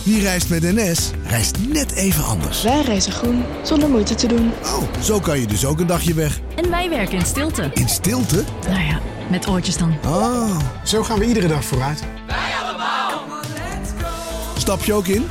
Wie reist met NS, reist net even anders. Wij reizen groen, zonder moeite te doen. Oh, zo kan je dus ook een dagje weg. En wij werken in stilte. In stilte? Nou ja, met oortjes dan. Oh. Zo gaan we iedere dag vooruit. Wij allemaal. Stap je ook in?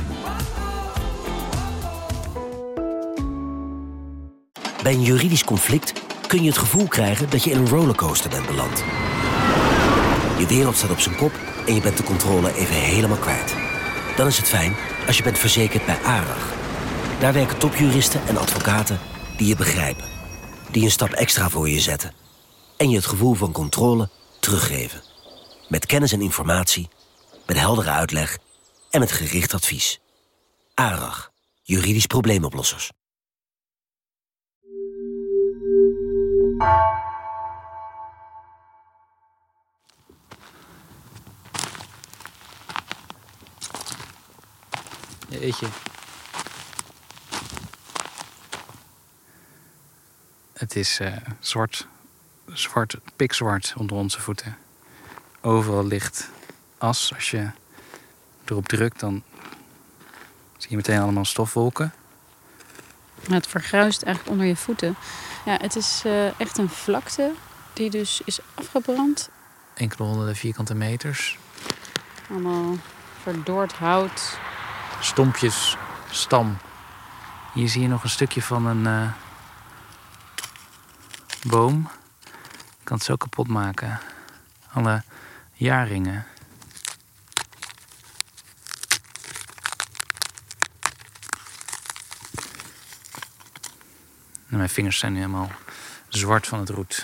Bij een juridisch conflict kun je het gevoel krijgen dat je in een rollercoaster bent beland. Je wereld staat op zijn kop en je bent de controle even helemaal kwijt. Dan is het fijn als je bent verzekerd bij ARAG. Daar werken topjuristen en advocaten die je begrijpen. Die een stap extra voor je zetten. En je het gevoel van controle teruggeven. Met kennis en informatie, met heldere uitleg en met gericht advies. ARAG, juridisch probleemoplossers. Jeetje. Het is zwart, pikzwart onder onze voeten. Overal ligt as. Als je erop drukt, dan zie je meteen allemaal stofwolken. Het vergruist eigenlijk onder je voeten. Ja, het is echt een vlakte die dus is afgebrand. Enkele honderden vierkante meters. Allemaal verdord hout. Stompjes, stam. Hier zie je nog een stukje van een boom. Je kan het zo kapot maken. Alle jaarringen. En mijn vingers zijn nu helemaal zwart van het roet.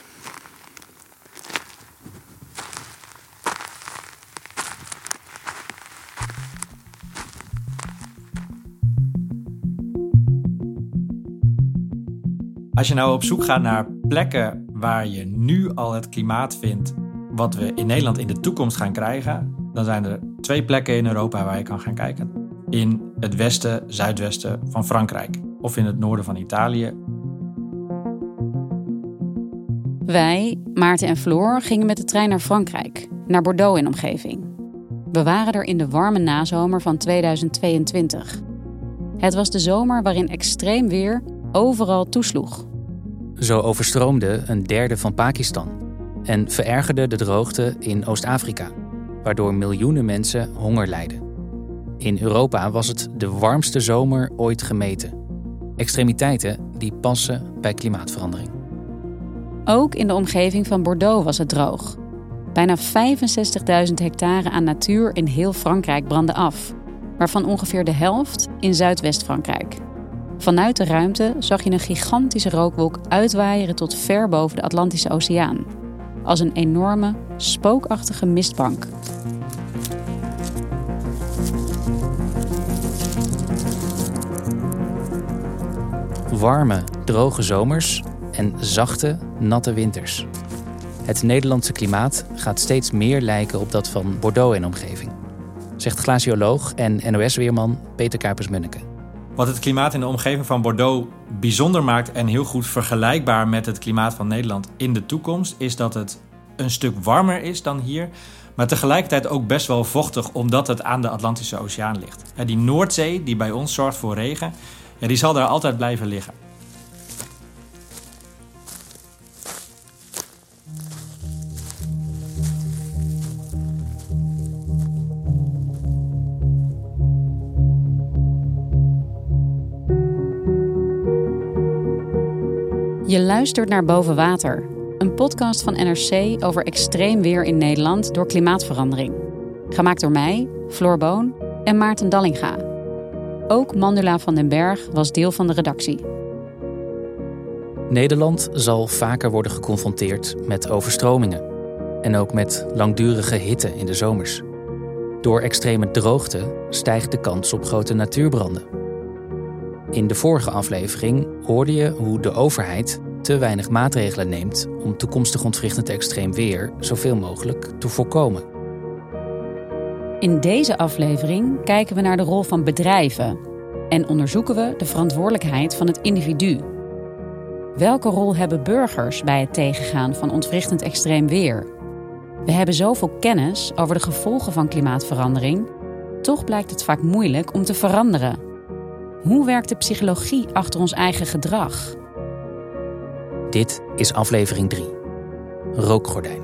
Als je nou op zoek gaat naar plekken waar je nu al het klimaat vindt wat we in Nederland in de toekomst gaan krijgen, dan zijn er 2 plekken in Europa waar je kan gaan kijken. In het westen, zuidwesten van Frankrijk of in het noorden van Italië. Wij, Maarten en Floor, gingen met de trein naar Frankrijk, naar Bordeaux en omgeving. We waren er in de warme nazomer van 2022. Het was de zomer waarin extreem weer overal toesloeg. Zo overstroomde een derde van Pakistan en verergerde de droogte in Oost-Afrika, waardoor miljoenen mensen honger lijden. In Europa was het de warmste zomer ooit gemeten. Extremiteiten die passen bij klimaatverandering. Ook in de omgeving van Bordeaux was het droog. Bijna 65.000 hectare aan natuur in heel Frankrijk brandde af, waarvan ongeveer de helft in Zuidwest-Frankrijk. Vanuit de ruimte zag je een gigantische rookwolk uitwaaieren tot ver boven de Atlantische Oceaan. Als een enorme, spookachtige mistbank. Warme, droge zomers en zachte, natte winters. Het Nederlandse klimaat gaat steeds meer lijken op dat van Bordeaux en omgeving, zegt glacioloog en NOS-weerman Peter Kuipers-Munneke. Wat het klimaat in de omgeving van Bordeaux bijzonder maakt en heel goed vergelijkbaar met het klimaat van Nederland in de toekomst, is dat het een stuk warmer is dan hier, maar tegelijkertijd ook best wel vochtig omdat het aan de Atlantische Oceaan ligt. Die Noordzee die bij ons zorgt voor regen, die zal daar altijd blijven liggen. Je luistert naar Boven Water, een podcast van NRC over extreem weer in Nederland door klimaatverandering. Gemaakt door mij, Floor Boon en Maarten Dallinga. Ook Mandula van den Berg was deel van de redactie. Nederland zal vaker worden geconfronteerd met overstromingen. En ook met langdurige hitte in de zomers. Door extreme droogte stijgt de kans op grote natuurbranden. In de vorige aflevering hoorde je hoe de overheid te weinig maatregelen neemt om toekomstig ontwrichtend extreem weer zoveel mogelijk te voorkomen. In deze aflevering kijken we naar de rol van bedrijven en onderzoeken we de verantwoordelijkheid van het individu. Welke rol hebben burgers bij het tegengaan van ontwrichtend extreem weer? We hebben zoveel kennis over de gevolgen van klimaatverandering. toch blijkt het vaak moeilijk om te veranderen. Hoe werkt de psychologie achter ons eigen gedrag? Dit is aflevering 3. Rookgordijn.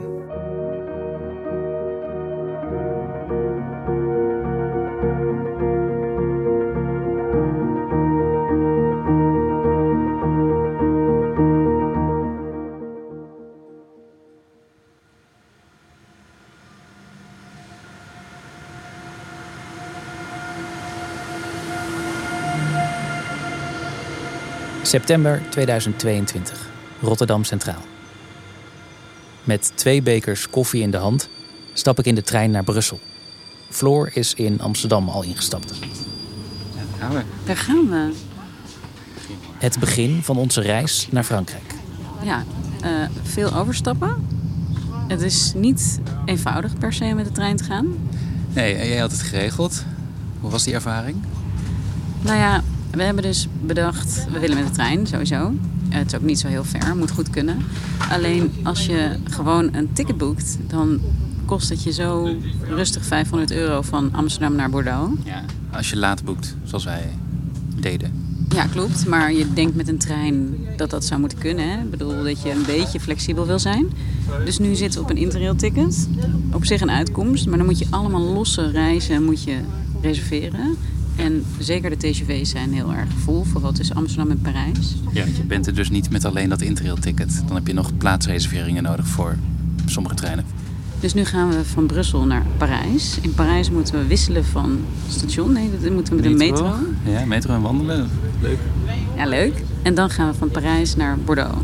September 2022, Rotterdam Centraal. Met 2 bekers koffie in de hand stap ik in de trein naar Brussel. Floor is in Amsterdam al ingestapt. Daar gaan we. Het begin van onze reis naar Frankrijk. Ja, veel overstappen. Het is niet eenvoudig per se met de trein te gaan. Nee, jij had het geregeld. Hoe was die ervaring? Nou ja, we hebben dus bedacht, we willen met de trein sowieso. Het is ook niet zo heel ver, moet goed kunnen. Alleen als je gewoon een ticket boekt, dan kost het je zo rustig €500 van Amsterdam naar Bordeaux. Ja, als je laat boekt, zoals wij deden. Ja, klopt. Maar je denkt met een trein dat zou moeten kunnen. Hè? Ik bedoel dat je een beetje flexibel wil zijn. Dus nu zitten we op een Interrail-ticket. Op zich een uitkomst, maar dan moet je allemaal losse reizen moet je reserveren. En zeker de TGV's zijn heel erg vol, vooral tussen Amsterdam en Parijs. Ja, je bent er dus niet met alleen dat Interrail-ticket. Dan heb je nog plaatsreserveringen nodig voor sommige treinen. Dus nu gaan we van Brussel naar Parijs. In Parijs moeten we wisselen van station. Nee, dat moeten we met een metro. Ja, metro en wandelen. Leuk. Ja, leuk. En dan gaan we van Parijs naar Bordeaux.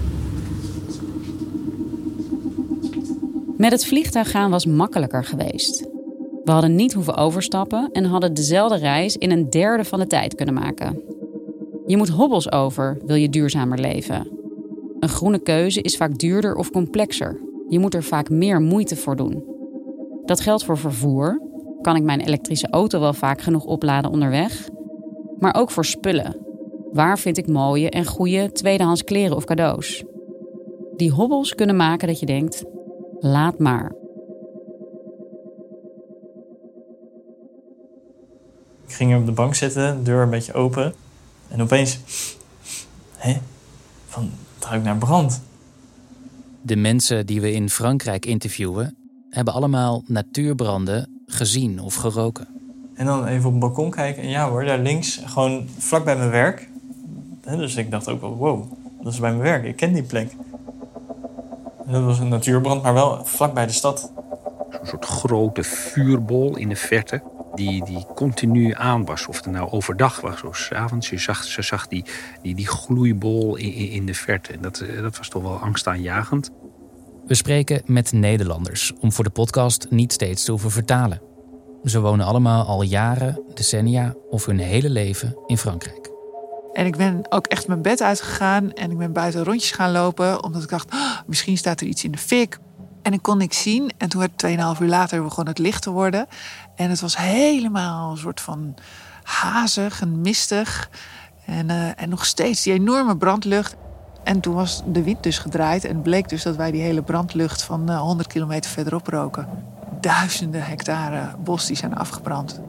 Met het vliegtuig gaan was makkelijker geweest. We hadden niet hoeven overstappen en hadden dezelfde reis in een derde van de tijd kunnen maken. Je moet hobbels over, wil je duurzamer leven. Een groene keuze is vaak duurder of complexer. Je moet er vaak meer moeite voor doen. Dat geldt voor vervoer. Kan ik mijn elektrische auto wel vaak genoeg opladen onderweg? Maar ook voor spullen. Waar vind ik mooie en goede tweedehands kleren of cadeaus? Die hobbels kunnen maken dat je denkt, laat maar. Ik ging op de bank zitten, de deur een beetje open. En opeens, het ruikt naar brand. De mensen die we in Frankrijk interviewen hebben allemaal natuurbranden gezien of geroken. En dan even op het balkon kijken. En ja hoor, daar links, gewoon vlak bij mijn werk. Dus ik dacht ook wel, wow, dat is bij mijn werk. Ik ken die plek. En dat was een natuurbrand, maar wel vlak bij de stad. Zo'n soort grote vuurbol in de verte. Die continu aan was. Of het nou overdag was of 's avonds. Ze zag die gloeibol in de verte. En dat was toch wel angstaanjagend. We spreken met Nederlanders om voor de podcast niet steeds te hoeven vertalen. Ze wonen allemaal al jaren, decennia of hun hele leven in Frankrijk. En ik ben ook echt mijn bed uitgegaan en ik ben buiten rondjes gaan lopen. Omdat ik dacht, misschien staat er iets in de fik. En ik kon niks zien. En toen werd 2,5 uur later begon het licht te worden. En het was helemaal een soort van hazig en mistig. En nog steeds die enorme brandlucht. En toen was de wind dus gedraaid. En het bleek dus dat wij die hele brandlucht van 100 kilometer verderop roken. Duizenden hectare bos die zijn afgebrand.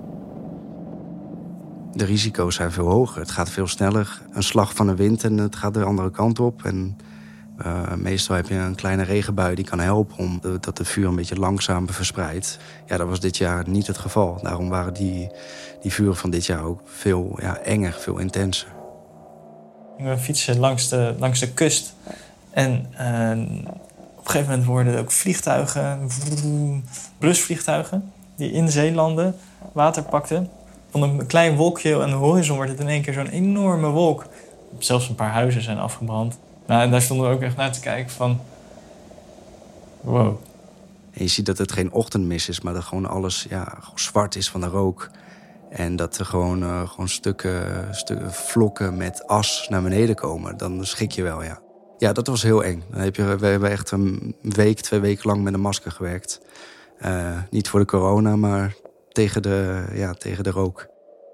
De risico's zijn veel hoger. Het gaat veel sneller. Een slag van de wind en het gaat de andere kant op. En meestal heb je een kleine regenbui die kan helpen om dat de vuur een beetje langzamer verspreidt. Ja, dat was dit jaar niet het geval. Daarom waren die vuren van dit jaar ook veel enger, veel intenser. We fietsen langs de kust. En op een gegeven moment worden er ook vliegtuigen, blusvliegtuigen, die in zee landen, water pakten. Van een klein wolkje aan de horizon wordt het in één keer zo'n enorme wolk. Zelfs een paar huizen zijn afgebrand. Nou, en daar stonden we ook echt naar te kijken van, wow. En je ziet dat het geen ochtendmis is, maar dat gewoon alles gewoon zwart is van de rook. En dat er gewoon stukken vlokken met as naar beneden komen. Dan schrik je wel, ja. Ja, dat was heel eng. We hebben echt een week, 2 weken lang met een masker gewerkt. Niet voor de corona, maar tegen de rook.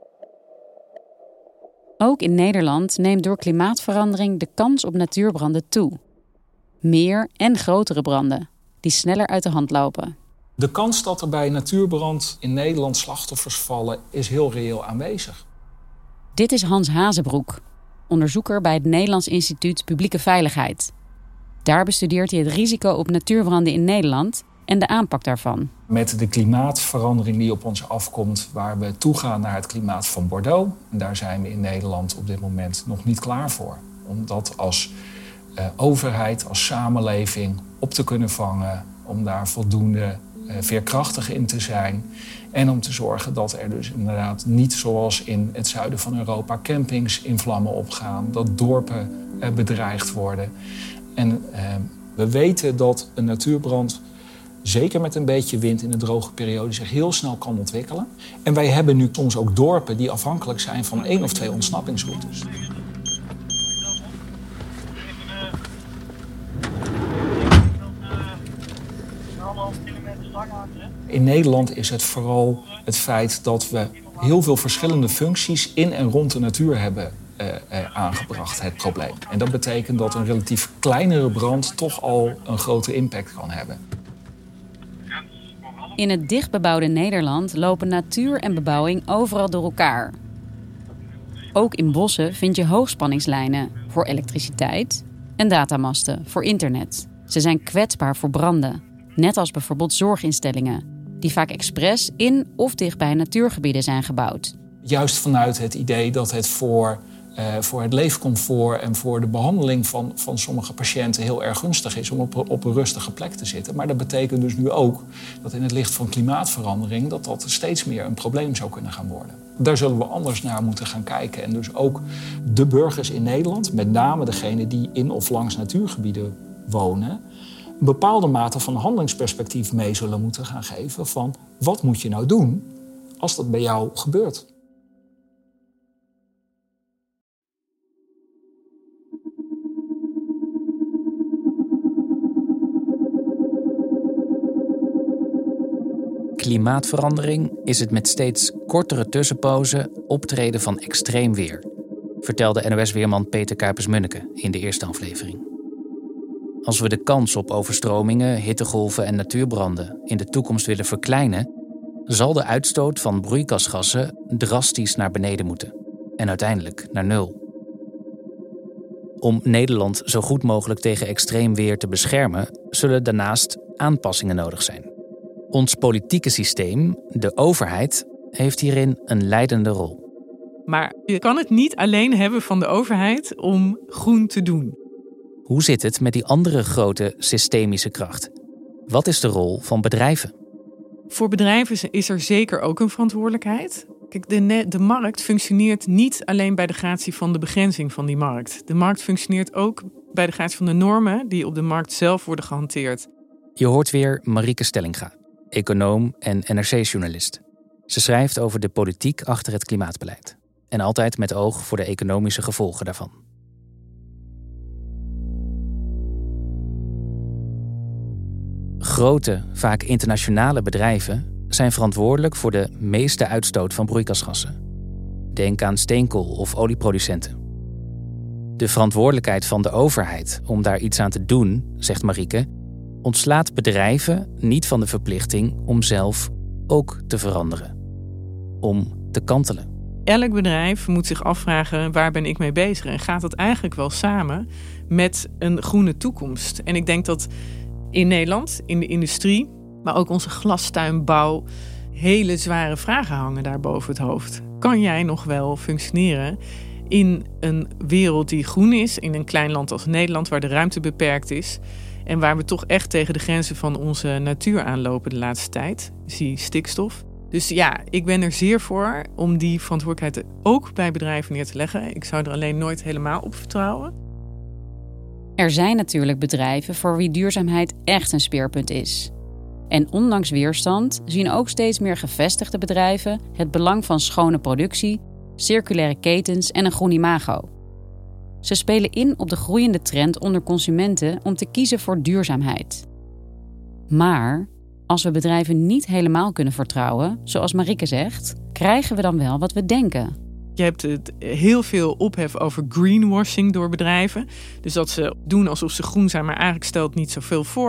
Ook in Nederland neemt door klimaatverandering de kans op natuurbranden toe. Meer en grotere branden, die sneller uit de hand lopen. De kans dat er bij natuurbrand in Nederland slachtoffers vallen is heel reëel aanwezig. Dit is Hans Hazebroek, onderzoeker bij het Nederlands Instituut Publieke Veiligheid. Daar bestudeert hij het risico op natuurbranden in Nederland en de aanpak daarvan. Met de klimaatverandering die op ons afkomt, waar we toegaan naar het klimaat van Bordeaux. En daar zijn we in Nederland op dit moment nog niet klaar voor. Om dat als overheid, als samenleving op te kunnen vangen. Om daar voldoende veerkrachtig in te zijn. En om te zorgen dat er dus inderdaad niet zoals in het zuiden van Europa campings in vlammen opgaan. Dat dorpen bedreigd worden. En we weten dat een natuurbrand, zeker met een beetje wind in de droge periode, zich heel snel kan ontwikkelen. En wij hebben nu soms ook dorpen die afhankelijk zijn van 1 of 2 ontsnappingsroutes. In Nederland is het vooral het feit dat we heel veel verschillende functies in en rond de natuur hebben aangebracht, het probleem. En dat betekent dat een relatief kleinere brand toch al een grote impact kan hebben. In het dichtbebouwde Nederland lopen natuur en bebouwing overal door elkaar. Ook in bossen vind je hoogspanningslijnen voor elektriciteit en datamasten voor internet. Ze zijn kwetsbaar voor branden, net als bijvoorbeeld zorginstellingen, die vaak expres in of dichtbij natuurgebieden zijn gebouwd. Juist vanuit het idee dat het voor het leefcomfort en voor de behandeling van sommige patiënten heel erg gunstig is om op een rustige plek te zitten. Maar dat betekent dus nu ook dat in het licht van klimaatverandering dat steeds meer een probleem zou kunnen gaan worden. Daar zullen we anders naar moeten gaan kijken. En dus ook de burgers in Nederland, met name degenen die in of langs natuurgebieden wonen, een bepaalde mate van handelingsperspectief mee zullen moeten gaan geven van wat moet je nou doen als dat bij jou gebeurt. Klimaatverandering is het met steeds kortere tussenpozen optreden van extreem weer, vertelde NOS-weerman Peter Kuipers-Munneke in de eerste aflevering. Als we de kans op overstromingen, hittegolven en natuurbranden in de toekomst willen verkleinen, zal de uitstoot van broeikasgassen drastisch naar beneden moeten en uiteindelijk naar 0. Om Nederland zo goed mogelijk tegen extreem weer te beschermen, zullen daarnaast aanpassingen nodig zijn. Ons politieke systeem, de overheid, heeft hierin een leidende rol. Maar je kan het niet alleen hebben van de overheid om groen te doen. Hoe zit het met die andere grote systemische kracht? Wat is de rol van bedrijven? Voor bedrijven is er zeker ook een verantwoordelijkheid. Kijk, de markt functioneert niet alleen bij de gratie van de begrenzing van die markt. De markt functioneert ook bij de gratie van de normen die op de markt zelf worden gehanteerd. Je hoort weer Marieke Stellinga, econoom en NRC-journalist. Ze schrijft over de politiek achter het klimaatbeleid. En altijd met oog voor de economische gevolgen daarvan. Grote, vaak internationale bedrijven zijn verantwoordelijk voor de meeste uitstoot van broeikasgassen. Denk aan steenkool- of olieproducenten. De verantwoordelijkheid van de overheid om daar iets aan te doen, zegt Marieke, ontslaat bedrijven niet van de verplichting om zelf ook te veranderen. Om te kantelen. Elk bedrijf moet zich afvragen, waar ben ik mee bezig? En gaat dat eigenlijk wel samen met een groene toekomst? En ik denk dat in Nederland, in de industrie, maar ook onze glastuinbouw, hele zware vragen hangen daar boven het hoofd. Kan jij nog wel functioneren in een wereld die groen is, in een klein land als Nederland, waar de ruimte beperkt is en waar we toch echt tegen de grenzen van onze natuur aanlopen de laatste tijd? Zie stikstof. Dus ja, ik ben er zeer voor om die verantwoordelijkheid ook bij bedrijven neer te leggen. Ik zou er alleen nooit helemaal op vertrouwen. Er zijn natuurlijk bedrijven voor wie duurzaamheid echt een speerpunt is. En ondanks weerstand zien ook steeds meer gevestigde bedrijven het belang van schone productie, circulaire ketens en een groen imago. Ze spelen in op de groeiende trend onder consumenten om te kiezen voor duurzaamheid. Maar als we bedrijven niet helemaal kunnen vertrouwen, zoals Marieke zegt, krijgen we dan wel wat we denken. Je hebt heel veel ophef over greenwashing door bedrijven. Dus dat ze doen alsof ze groen zijn, maar eigenlijk stelt het niet zoveel voor.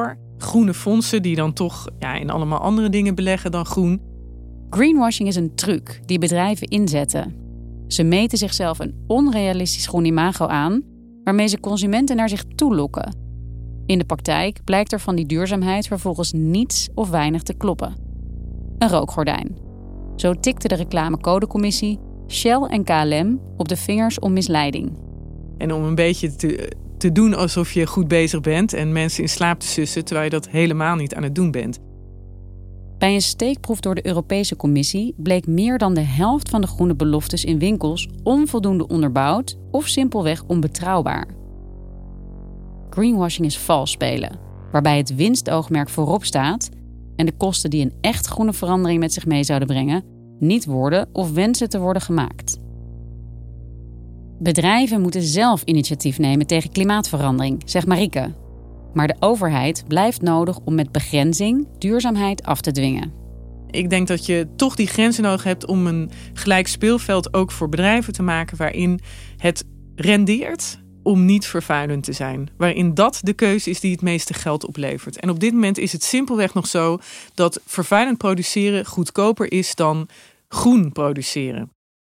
groene fondsen die dan toch in allemaal andere dingen beleggen dan groen. Greenwashing is een truc die bedrijven inzetten. Ze meten zichzelf een onrealistisch groen imago aan, waarmee ze consumenten naar zich toe lokken. In de praktijk blijkt er van die duurzaamheid vervolgens niets of weinig te kloppen. Een rookgordijn. Zo tikte de reclamecodecommissie Shell en KLM op de vingers om misleiding. En om een beetje te doen alsof je goed bezig bent en mensen in slaap te sussen, terwijl je dat helemaal niet aan het doen bent. Bij een steekproef door de Europese Commissie bleek meer dan de helft van de groene beloftes in winkels onvoldoende onderbouwd of simpelweg onbetrouwbaar. Greenwashing is vals spelen, waarbij het winstoogmerk voorop staat en de kosten die een echt groene verandering met zich mee zouden brengen niet worden of wensen te worden gemaakt. Bedrijven moeten zelf initiatief nemen tegen klimaatverandering, zegt Marieke. Maar de overheid blijft nodig om met begrenzing duurzaamheid af te dwingen. Ik denk dat je toch die grenzen nodig hebt om een gelijk speelveld ook voor bedrijven te maken waarin het rendeert om niet vervuilend te zijn. Waarin dat de keuze is die het meeste geld oplevert. En op dit moment is het simpelweg nog zo dat vervuilend produceren goedkoper is dan groen produceren.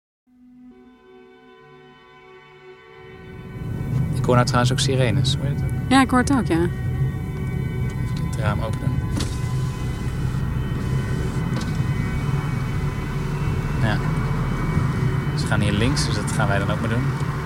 Ik hoor nou trouwens ook sirenes. Hoor je dat ook? Ja, ik hoor het ook, ja. Even het raam openen. Ja. Ze gaan hier links, dus dat gaan wij dan ook maar doen.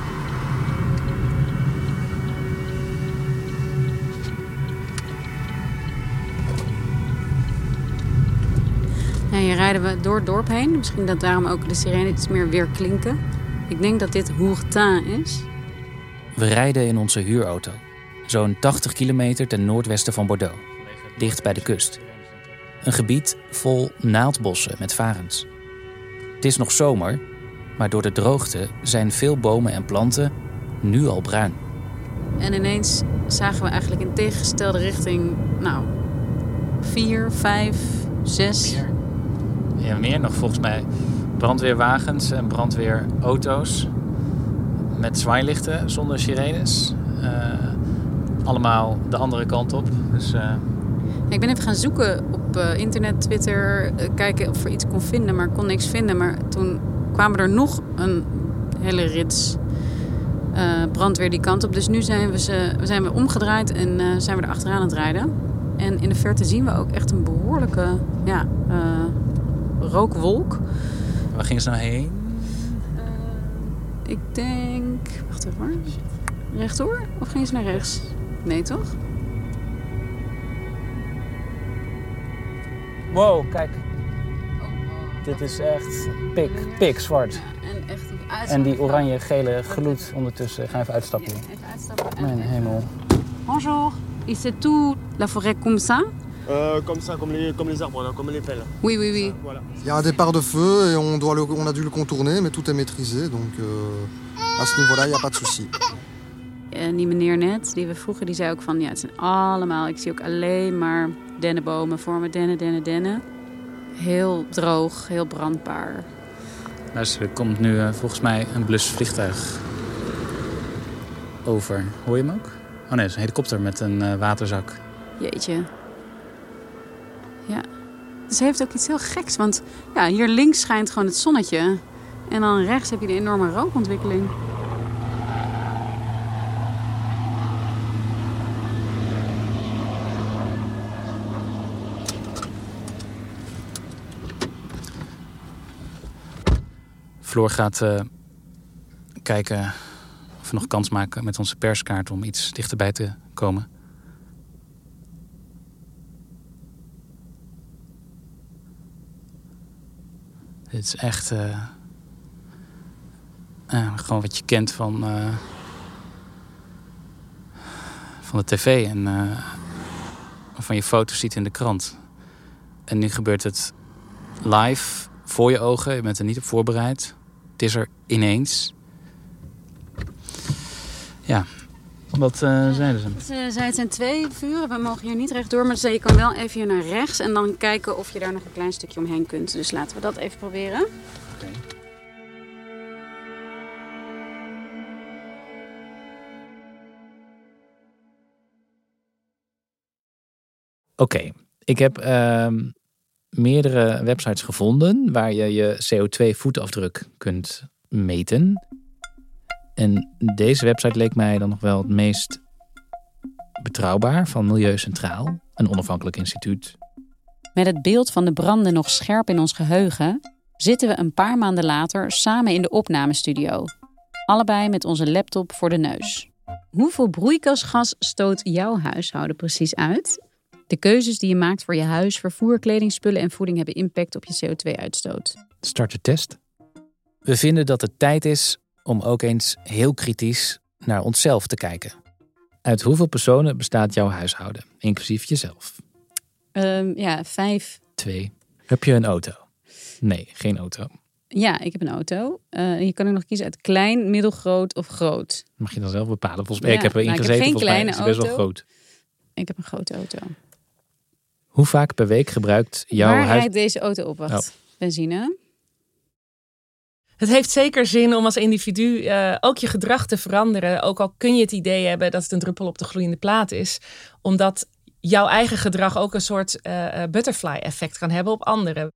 Ja, hier rijden we door het dorp heen. Misschien dat daarom ook de sirene iets meer weer klinken. Ik denk dat dit Hourtin is. We rijden in onze huurauto. Zo'n 80 kilometer ten noordwesten van Bordeaux. Dicht bij de kust. Een gebied vol naaldbossen met varens. Het is nog zomer, maar door de droogte zijn veel bomen en planten nu al bruin. En ineens zagen we eigenlijk in tegengestelde richting, 4, 5, 6... Ja, meer nog volgens mij. Brandweerwagens en brandweerauto's. Met zwaailichten zonder sirenes. Allemaal de andere kant op. Dus, Ik ben even gaan zoeken op internet, Twitter. Kijken of er iets kon vinden, maar ik kon niks vinden. Maar toen kwamen er nog een hele rits brandweer die kant op. Dus nu zijn we omgedraaid en zijn we er achteraan aan het rijden. En in de verte zien we ook echt een behoorlijke rookwolk. Waar gingen ze nou heen? Ik denk... Wacht even hoor. Rechtdoor? Of gingen ze naar rechts? Nee, toch? Wow, kijk. Dit is echt pikzwart. En echt en die oranje-gele gloed ondertussen. Ik ga even uitstappen. Ja, even uitstappen. Mijn hemel. Bonjour. Is het tout la forêt comme ça? Comme ça, comme les arbres, là, comme les pelles. Oui, oui, oui. Voilà. Il y a un départ de feu et on a dû le contourner, mais tout est maîtrisé. Donc à ce niveau-là, il n'y a pas de souci. En die meneer net, die we vroegen, die zei ook van... Ja, het zijn allemaal... Ik zie ook alleen maar dennenbomen voor me. Dennen. Heel droog, heel brandbaar. Dus er komt nu volgens mij een blusvliegtuig over. Hoor je hem ook? Oh nee, het is een helikopter met een waterzak. Jeetje. Ja. Dus heeft ook iets heel geks. Want ja, hier links schijnt gewoon het zonnetje. En dan rechts heb je de enorme rookontwikkeling. Floor gaat kijken of we nog kans maken met onze perskaart om iets dichterbij te komen. Dit is echt gewoon wat je kent van de tv en van je foto's ziet in de krant. En nu gebeurt het live voor je ogen. Je bent er niet op voorbereid. Het is er ineens. Ja, wat zeiden ze? Ze zeiden het zijn 2 vuren. We mogen hier niet rechtdoor, maar je kan wel even hier naar rechts en dan kijken of je daar nog een klein stukje omheen kunt. Dus laten we dat even proberen. Okay. Oké, ik heb meerdere websites gevonden waar je je CO2-voetafdruk kunt meten. En deze website leek mij dan nog wel het meest betrouwbaar, van Milieu Centraal, een onafhankelijk instituut. Met het beeld van de branden nog scherp in ons geheugen zitten we een paar maanden later samen in de opnamestudio. Allebei met onze laptop voor de neus. Hoeveel broeikasgas stoot jouw huishouden precies uit? De keuzes die je maakt voor je huis, vervoer, kledingspullen en voeding hebben impact op je CO2-uitstoot. Start de test. We vinden dat het tijd is om ook eens heel kritisch naar onszelf te kijken. Uit hoeveel personen bestaat jouw huishouden, inclusief jezelf? 5. 2. Heb je een auto? Nee, geen auto. Ja, ik heb een auto. Je kan ook nog kiezen uit klein, middelgroot of groot. Mag je dan zelf bepalen? Volgens mij, ik heb erin gezeten, volgens mij is het best wel groot. Ik heb een grote auto. Hoe vaak per week gebruikt jouw Waar rijdt deze auto op? Wacht. Benzine? Het heeft zeker zin om als individu ook je gedrag te veranderen. Ook al kun je het idee hebben dat het een druppel op de gloeiende plaat is. Omdat jouw eigen gedrag ook een soort butterfly-effect kan hebben op anderen.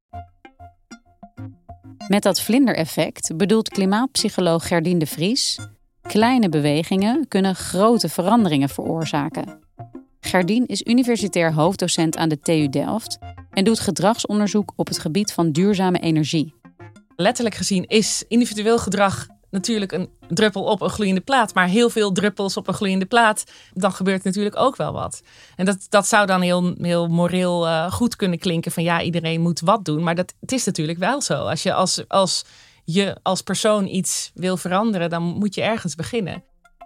Met dat vlindereffect bedoelt klimaatpsycholoog Gerdien de Vries: kleine bewegingen kunnen grote veranderingen veroorzaken. Gerdien is universitair hoofddocent aan de TU Delft en doet gedragsonderzoek op het gebied van duurzame energie. Letterlijk gezien is individueel gedrag natuurlijk een druppel op een gloeiende plaat. Maar heel veel druppels op een gloeiende plaat, dan gebeurt natuurlijk ook wel wat. En dat zou dan heel moreel goed kunnen klinken van ja, iedereen moet wat doen. Maar het is natuurlijk wel zo. Als je als persoon iets wil veranderen, dan moet je ergens beginnen.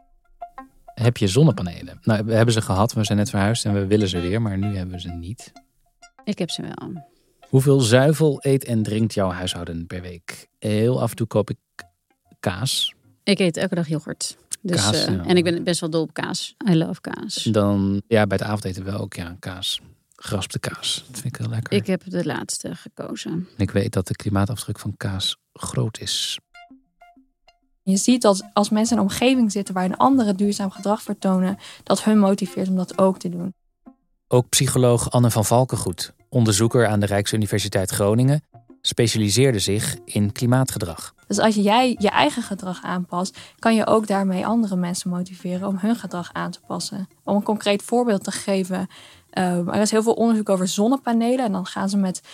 Heb je zonnepanelen? Nou, we hebben ze gehad, we zijn net verhuisd en we willen ze weer, maar nu hebben we ze niet. Ik heb ze wel. Hoeveel zuivel eet en drinkt jouw huishouden per week? Heel af en toe koop ik kaas. Ik eet elke dag yoghurt. Dus, kaas, ja. En ik ben best wel dol op kaas. I love kaas. Dan, ja, bij het avondeten wel ook, ja, kaas. Geraspte kaas. Dat vind ik heel lekker. Ik heb de laatste gekozen. Ik weet dat de klimaatafdruk van kaas groot is. Je ziet dat als mensen in een omgeving zitten waar een andere duurzaam gedrag vertonen, dat hun motiveert om dat ook te doen. Ook psycholoog Anne van Valkengoed, onderzoeker aan de Rijksuniversiteit Groningen, specialiseerde zich in klimaatgedrag. Dus als jij je eigen gedrag aanpast, kan je ook daarmee andere mensen motiveren om hun gedrag aan te passen. Om een concreet voorbeeld te geven, er is heel veel onderzoek over zonnepanelen. En dan gaan ze met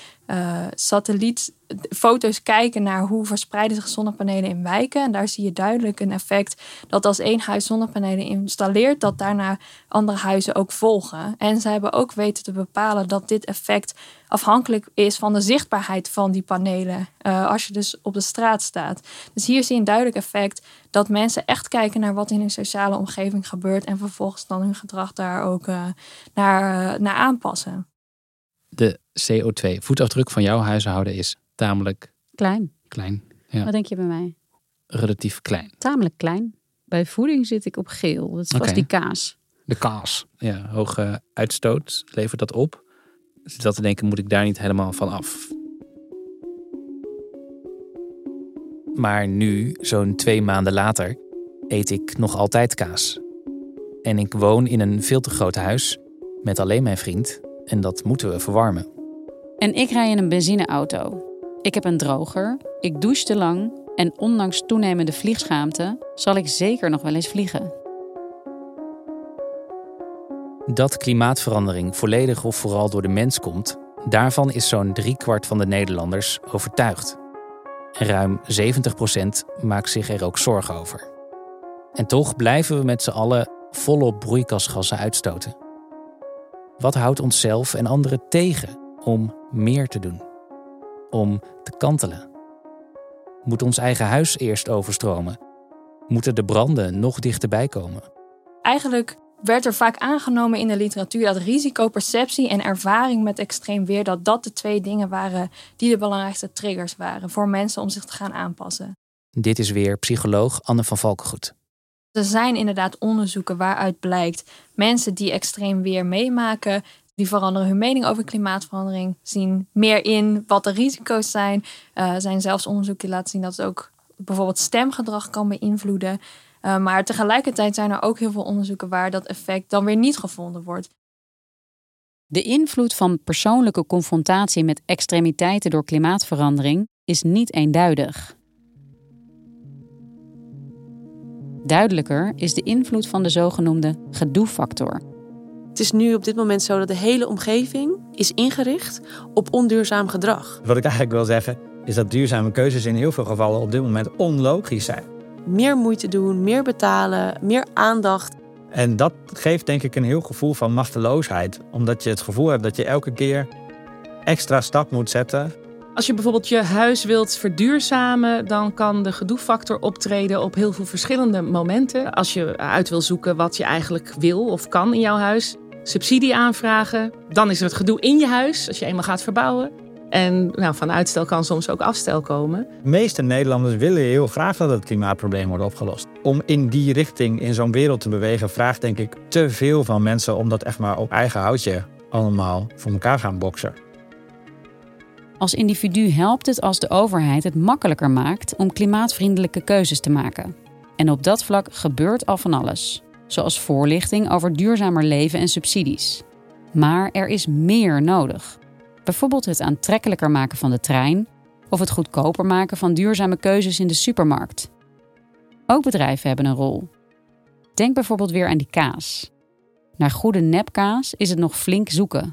satellietfoto's kijken naar hoe verspreiden zich zonnepanelen in wijken. En daar zie je duidelijk een effect dat als één huis zonnepanelen installeert, dat daarna andere huizen ook volgen. En ze hebben ook weten te bepalen dat dit effect afhankelijk is van de zichtbaarheid van die panelen. Als je dus op de straat staat. Dus hier zie je een duidelijk effect dat mensen echt kijken naar wat in hun sociale omgeving gebeurt. En vervolgens dan hun gedrag daar ook naar aanpassen. De CO2-voetafdruk van jouw huishouden is tamelijk klein. Ja. Wat denk je bij mij? Relatief klein. Tamelijk klein. Bij voeding zit ik op geel. Dat was die kaas. De kaas. Ja, hoge uitstoot. Levert dat op? Dus dat te denken, moet ik daar niet helemaal van af. Maar nu, zo'n 2 maanden later, eet ik nog altijd kaas. En ik woon in een veel te groot huis met alleen mijn vriend. En dat moeten we verwarmen. En ik rij in een benzineauto. Ik heb een droger, ik douche te lang en ondanks toenemende vliegschaamte zal ik zeker nog wel eens vliegen. Dat klimaatverandering volledig of vooral door de mens komt, daarvan is zo'n 3/4 van de Nederlanders overtuigd. En ruim 70% maakt zich er ook zorgen over. En toch blijven we met z'n allen volop broeikasgassen uitstoten. Wat houdt onszelf en anderen tegen om meer te doen? Om te kantelen? Moet ons eigen huis eerst overstromen? Moeten de branden nog dichterbij komen? Eigenlijk werd er vaak aangenomen in de literatuur dat risicoperceptie en ervaring met extreem weer, dat de 2 dingen waren die de belangrijkste triggers waren voor mensen om zich te gaan aanpassen. Dit is weer psycholoog Anne van Valkengoed. Er zijn inderdaad onderzoeken waaruit blijkt mensen die extreem weer meemaken, die veranderen hun mening over klimaatverandering, zien meer in wat de risico's zijn. Er zijn zelfs onderzoeken die laten zien dat het ook bijvoorbeeld stemgedrag kan beïnvloeden. Maar tegelijkertijd zijn er ook heel veel onderzoeken waar dat effect dan weer niet gevonden wordt. De invloed van persoonlijke confrontatie met extremiteiten door klimaatverandering is niet eenduidig. Duidelijker is de invloed van de zogenoemde gedoefactor. Het is nu op dit moment zo dat de hele omgeving is ingericht op onduurzaam gedrag. Wat ik eigenlijk wil zeggen is dat duurzame keuzes in heel veel gevallen op dit moment onlogisch zijn. Meer moeite doen, meer betalen, meer aandacht. En dat geeft denk ik een heel gevoel van machteloosheid. Omdat je het gevoel hebt dat je elke keer extra stap moet zetten. Als je bijvoorbeeld je huis wilt verduurzamen, dan kan de gedoefactor optreden op heel veel verschillende momenten. Als je uit wil zoeken wat je eigenlijk wil of kan in jouw huis, subsidie aanvragen, dan is er het gedoe in je huis als je eenmaal gaat verbouwen. En van uitstel kan soms ook afstel komen. De meeste Nederlanders willen heel graag dat het klimaatprobleem wordt opgelost. Om in die richting in zo'n wereld te bewegen vraagt denk ik te veel van mensen om dat echt maar op eigen houtje allemaal voor elkaar gaan boksen. Als individu helpt het als de overheid het makkelijker maakt om klimaatvriendelijke keuzes te maken. En op dat vlak gebeurt al van alles. Zoals voorlichting over duurzamer leven en subsidies. Maar er is meer nodig. Bijvoorbeeld het aantrekkelijker maken van de trein of het goedkoper maken van duurzame keuzes in de supermarkt. Ook bedrijven hebben een rol. Denk bijvoorbeeld weer aan die kaas. Naar goede nepkaas is het nog flink zoeken.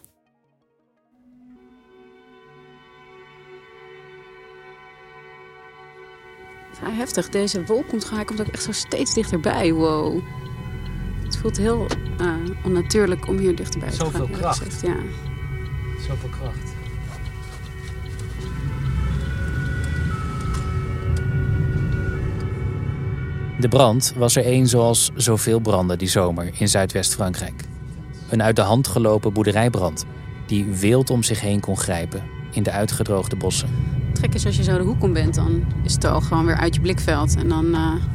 Ja, heftig. Deze wolk komt ook echt zo steeds dichterbij. Wow. Het voelt heel onnatuurlijk om hier dichterbij te gaan. Zoveel kracht. Gezegd, ja. Zoveel kracht. De brand was er één zoals zoveel branden die zomer in Zuidwest-Frankrijk. Een uit de hand gelopen boerderijbrand die wild om zich heen kon grijpen in de uitgedroogde bossen. Het gek is, als je zo de hoek om bent, dan is het al gewoon weer uit je blikveld. En dan...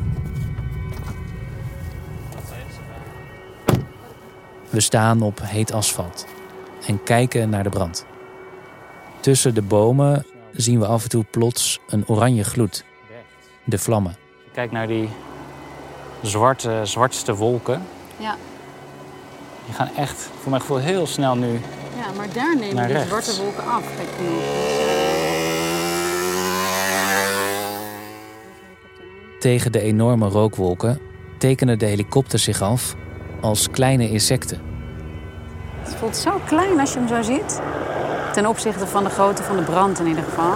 We staan op heet asfalt en kijken naar de brand. Tussen de bomen zien we af en toe plots een oranje gloed. De vlammen. Kijk naar die zwartste wolken. Ja. Die gaan echt, voor mijn gevoel, heel snel nu. Ja, maar daar nemen die zwarte wolken af. Kijk nu. Tegen de enorme rookwolken tekenen de helikopters zich af als kleine insecten. Het voelt zo klein als je hem zo ziet. Ten opzichte van de grootte van de brand in ieder geval.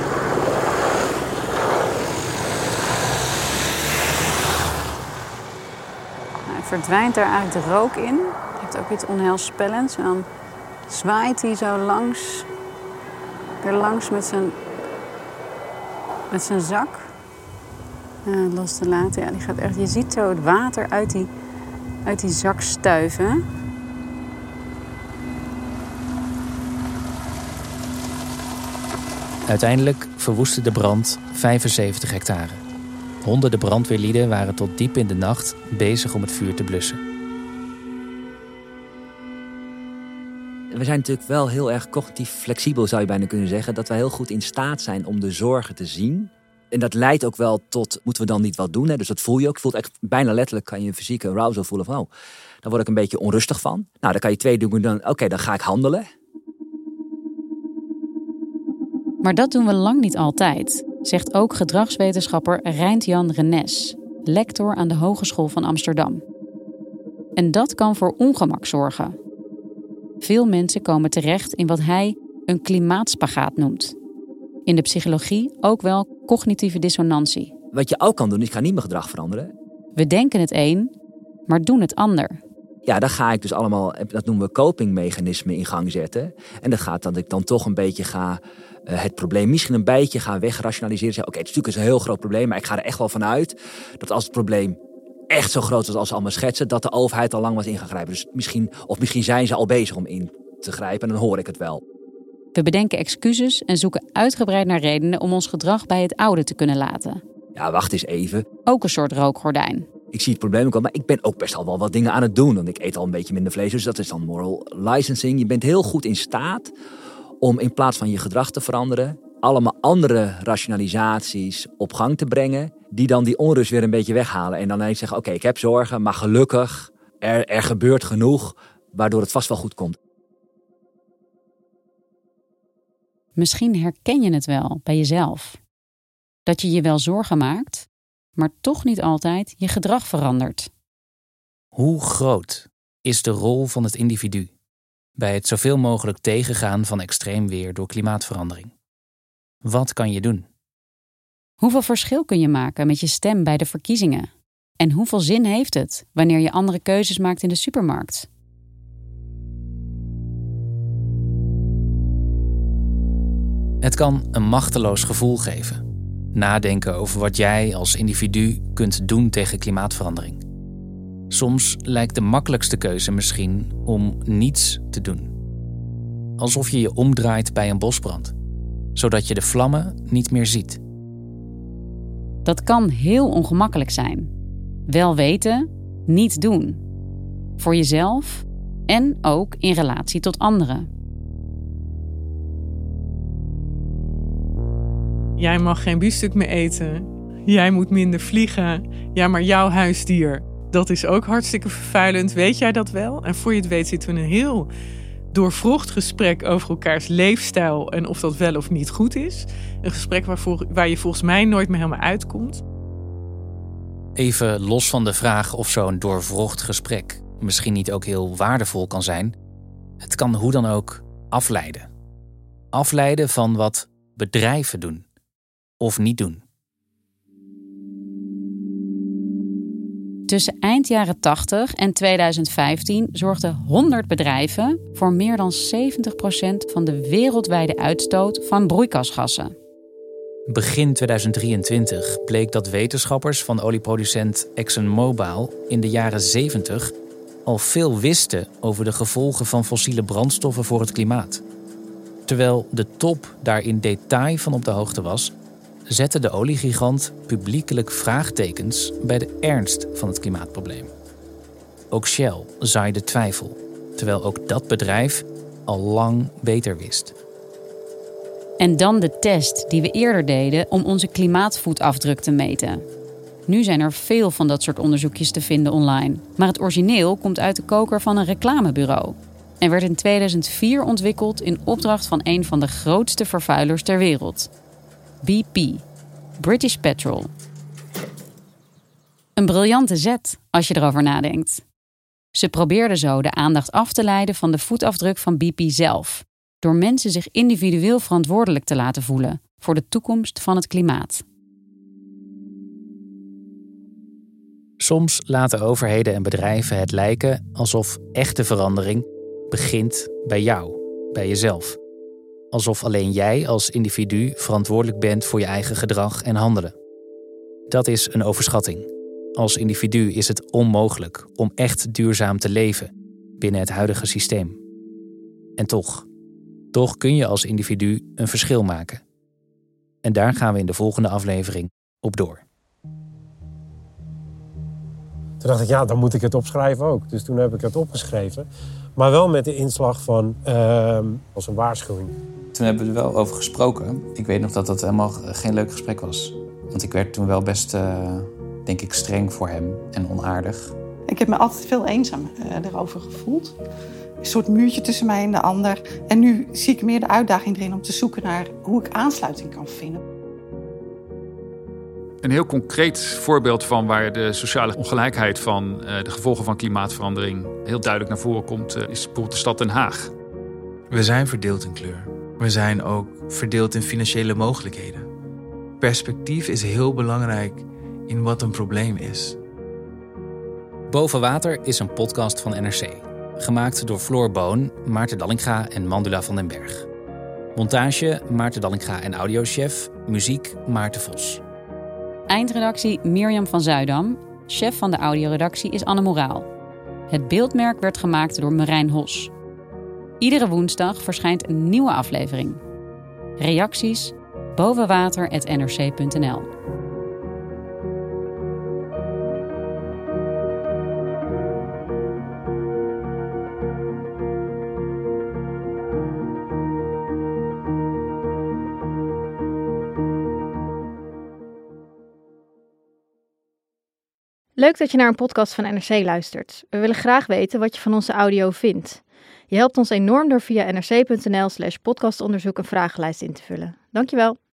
Hij verdwijnt daar eigenlijk de rook in. Hij heeft ook iets onheilspellends. En dan zwaait hij zo weer langs met zijn zak. Los te laten. Ja, die gaat echt, je ziet zo het water uit die zak stuiven. Uiteindelijk verwoestte de brand 75 hectare. Honderden brandweerlieden waren tot diep in de nacht bezig om het vuur te blussen. We zijn natuurlijk wel heel erg cognitief flexibel, zou je bijna kunnen zeggen. Dat we heel goed in staat zijn om de zorgen te zien. En dat leidt ook wel tot, moeten we dan niet wat doen? Hè? Dus dat voel je ook. Je voelt echt bijna letterlijk, kan je een fysieke arousal voelen van, oh, daar word ik een beetje onrustig van. Nou, dan kan je 2 doen, dan ga ik handelen. Maar dat doen we lang niet altijd, zegt ook gedragswetenschapper Reint-Jan Renès, lector aan de Hogeschool van Amsterdam. En dat kan voor ongemak zorgen. Veel mensen komen terecht in wat hij een klimaatspagaat noemt. In de psychologie ook wel cognitieve dissonantie. Wat je ook kan doen, is ik ga niet mijn gedrag veranderen. We denken het een, maar doen het ander. Ja, dan ga ik dus allemaal, dat noemen we copingmechanismen in gang zetten. En dat gaat dat ik dan toch een beetje ga het probleem misschien een beetje ga wegrationaliseren. Zeggen, oké, het is natuurlijk een heel groot probleem, maar ik ga er echt wel van uit dat als het probleem echt zo groot was als ze allemaal schetsen, dat de overheid al lang was in gaan grijpen. Dus misschien zijn ze al bezig om in te grijpen en dan hoor ik het wel. We bedenken excuses en zoeken uitgebreid naar redenen om ons gedrag bij het oude te kunnen laten. Ja, wacht eens even. Ook een soort rookgordijn. Ik zie het probleem ook al, maar ik ben ook best al wel wat dingen aan het doen. Want ik eet al een beetje minder vlees, dus dat is dan moral licensing. Je bent heel goed in staat om in plaats van je gedrag te veranderen, allemaal andere rationalisaties op gang te brengen, die dan die onrust weer een beetje weghalen. En dan ineens zeggen, oké, ik heb zorgen, maar gelukkig, er gebeurt genoeg, waardoor het vast wel goed komt. Misschien herken je het wel bij jezelf. Dat je je wel zorgen maakt, maar toch niet altijd je gedrag verandert. Hoe groot is de rol van het individu bij het zoveel mogelijk tegengaan van extreem weer door klimaatverandering? Wat kan je doen? Hoeveel verschil kun je maken met je stem bij de verkiezingen? En hoeveel zin heeft het wanneer je andere keuzes maakt in de supermarkt? Het kan een machteloos gevoel geven. Nadenken over wat jij als individu kunt doen tegen klimaatverandering. Soms lijkt de makkelijkste keuze misschien om niets te doen. Alsof je je omdraait bij een bosbrand, zodat je de vlammen niet meer ziet. Dat kan heel ongemakkelijk zijn. Wel weten, niet doen. Voor jezelf en ook in relatie tot anderen. Jij mag geen biefstuk meer eten. Jij moet minder vliegen. Ja, maar jouw huisdier, dat is ook hartstikke vervuilend. Weet jij dat wel? En voor je het weet zitten we in een heel doorvrocht gesprek over elkaars leefstijl en of dat wel of niet goed is. Een gesprek waar je volgens mij nooit meer helemaal uitkomt. Even los van de vraag of zo'n doorvrocht gesprek misschien niet ook heel waardevol kan zijn. Het kan hoe dan ook afleiden. Afleiden van wat bedrijven doen. Of niet doen. Tussen eind jaren 80 en 2015 zorgden 100 bedrijven voor meer dan 70% van de wereldwijde uitstoot van broeikasgassen. Begin 2023 bleek dat wetenschappers van olieproducent ExxonMobil in de jaren 70 al veel wisten over de gevolgen van fossiele brandstoffen voor het klimaat. Terwijl de top daar in detail van op de hoogte was, zette de oliegigant publiekelijk vraagtekens bij de ernst van het klimaatprobleem. Ook Shell zaaide twijfel, terwijl ook dat bedrijf al lang beter wist. En dan de test die we eerder deden om onze klimaatvoetafdruk te meten. Nu zijn er veel van dat soort onderzoekjes te vinden online. Maar het origineel komt uit de koker van een reclamebureau. En werd in 2004 ontwikkeld in opdracht van een van de grootste vervuilers ter wereld. BP, British Petrol. Een briljante zet als je erover nadenkt. Ze probeerden zo de aandacht af te leiden van de voetafdruk van BP zelf, door mensen zich individueel verantwoordelijk te laten voelen voor de toekomst van het klimaat. Soms laten overheden en bedrijven het lijken alsof echte verandering begint bij jou, bij jezelf. Alsof alleen jij als individu verantwoordelijk bent voor je eigen gedrag en handelen. Dat is een overschatting. Als individu is het onmogelijk om echt duurzaam te leven binnen het huidige systeem. En toch kun je als individu een verschil maken. En daar gaan we in de volgende aflevering op door. Toen dacht ik, ja, dan moet ik het opschrijven ook. Dus toen heb ik het opgeschreven. Maar wel met de inslag van als een waarschuwing. Toen hebben we er wel over gesproken. Ik weet nog dat dat helemaal geen leuk gesprek was. Want ik werd toen wel best, denk ik, streng voor hem en onaardig. Ik heb me altijd veel eenzaam erover gevoeld. Een soort muurtje tussen mij en de ander. En nu zie ik meer de uitdaging erin om te zoeken naar hoe ik aansluiting kan vinden. Een heel concreet voorbeeld van waar de sociale ongelijkheid van de gevolgen van klimaatverandering heel duidelijk naar voren komt, is bijvoorbeeld de stad Den Haag. We zijn verdeeld in kleur. We zijn ook verdeeld in financiële mogelijkheden. Perspectief is heel belangrijk in wat een probleem is. Boven Water is een podcast van NRC. Gemaakt door Floor Boon, Maarten Dallinga en Mandula van den Berg. Montage Maarten Dallinga en audiochef. Muziek Maarten Vos. Eindredactie Mirjam van Zuidam. Chef van de audioredactie is Anne Moraal. Het beeldmerk werd gemaakt door Marijn Hos. Iedere woensdag verschijnt een nieuwe aflevering. Reacties bovenwater@nrc.nl. Leuk dat je naar een podcast van NRC luistert. We willen graag weten wat je van onze audio vindt. Je helpt ons enorm door via nrc.nl/podcastonderzoek een vragenlijst in te vullen. Dankjewel.